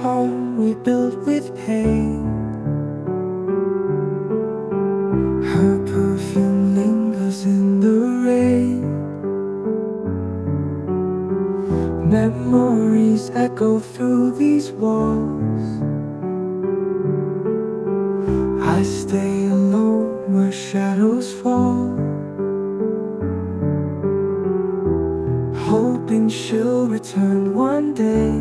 home we built with pain. Her perfume lingers in the rain. Memories echo through these walls. I stay alone where shadows fall, hoping she'll return one day.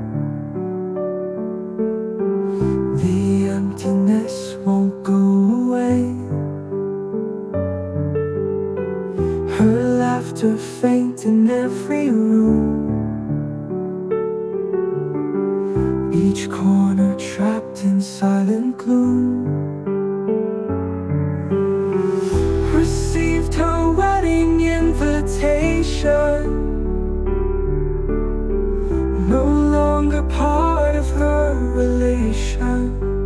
The emptiness won't go away. Her laughter faint in every room, each corner trapped in silent gloom. Received her wedding invitation, no longer part of her relation.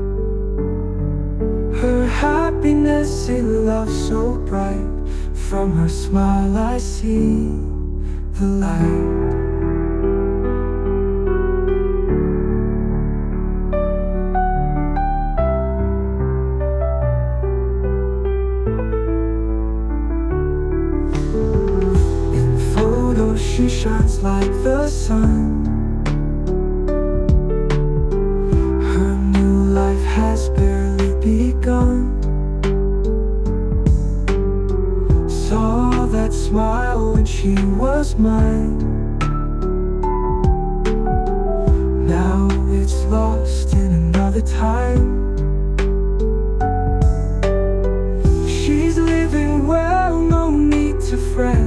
Her happiness in love so bright, from her smile I see the light. She shines like the sun. Her new life has barely begun. Saw that smile when she was mine. Now it's lost in another time. She's living well, no need to fret.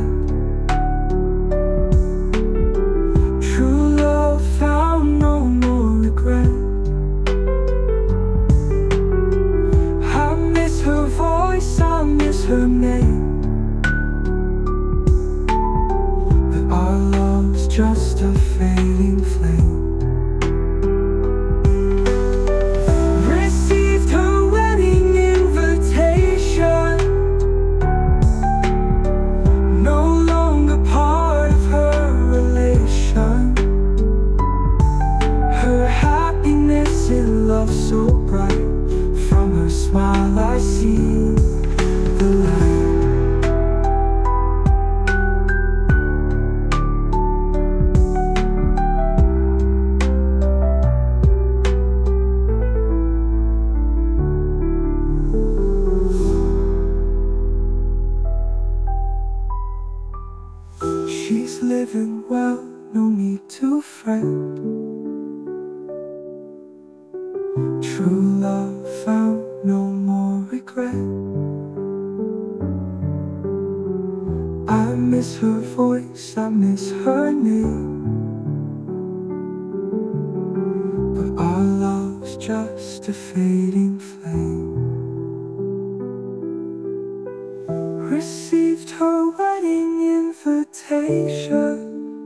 Her name, but our love's just a fading flame. Received her wedding invitation, no longer part of her relation. Her happiness in love so bright, from her smile I see the light. She's living well, no need to fret. True love found, no more regret. I miss her voice, I miss her name, but our love's just a fading flame. Received her wedding invitation,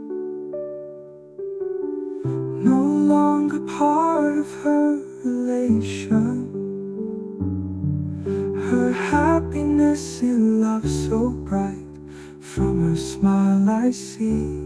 no longer part of her relation. Her happiness in love so bright, from her smile I see